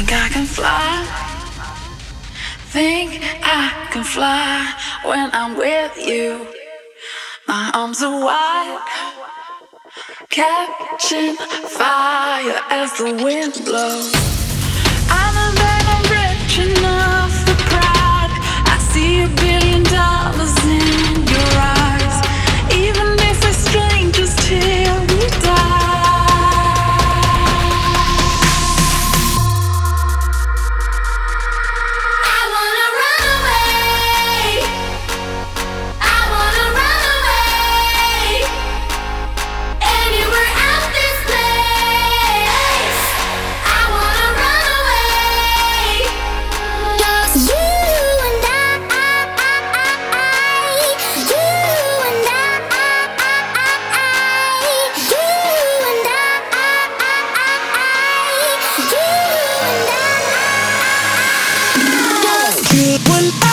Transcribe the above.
I can fly. Think I can fly when I'm with you. My arms are wide, catching fire as the wind blows. I know that I'm rich enough for pride. I see $1 billion in your eyes. Even if we're strangers till we die. One